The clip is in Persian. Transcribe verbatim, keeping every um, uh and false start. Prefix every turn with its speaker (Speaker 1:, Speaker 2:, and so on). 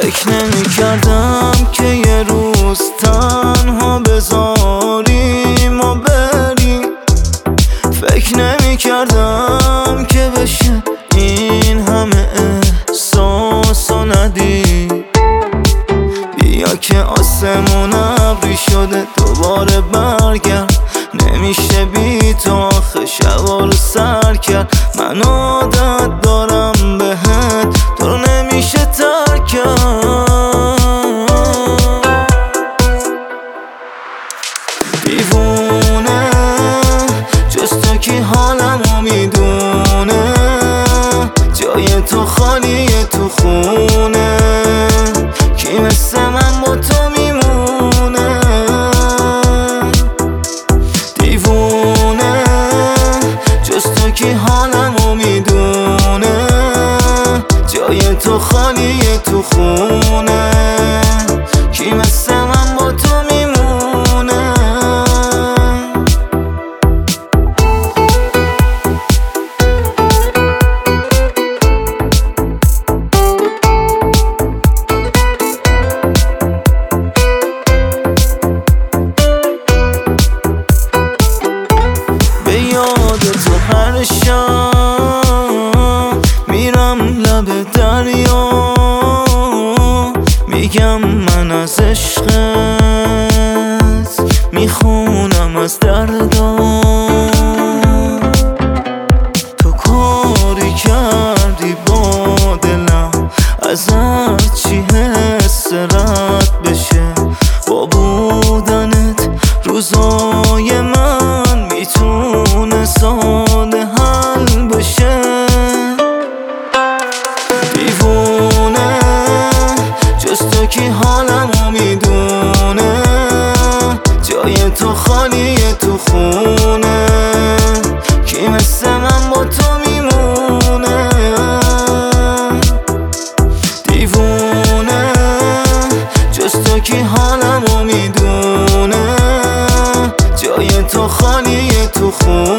Speaker 1: فکر نمی کردم که یه روز تنها بذاریم و بری، فکر نمی کردم که بشه این همه احساس و ندی. بیا که آسمون ابری شده دوباره برگرد، نمیشه بی تو آخه شبا رو سر کرد. من عادت دارم بهت تو رو نمیشه ترک کرد. دیوونه جز تو کی حالمو میدونه، جای تو خالیه تو خونه، کی مثل من با تو میمونه. دیوونه جز تو کی حالمو میدونه، جای تو خالیه تو خونه، کی مثل من با تو میمونه. به یاد تو هر شب میرم لب دریا، میگم من از عشقت، میخونم از دردا. تو کاری کردی با دلم، ازت چی حس رد بشه. با بودنت روزای من میتونه ساده حل بشه. دیوونه جز تو کی حالمو میدونه، جای تو خالیه تو خونه، کی مثل من با تو میمونه. دیوونه جز تو کی حالمو میدونه، جای تو خالیه تو خونه.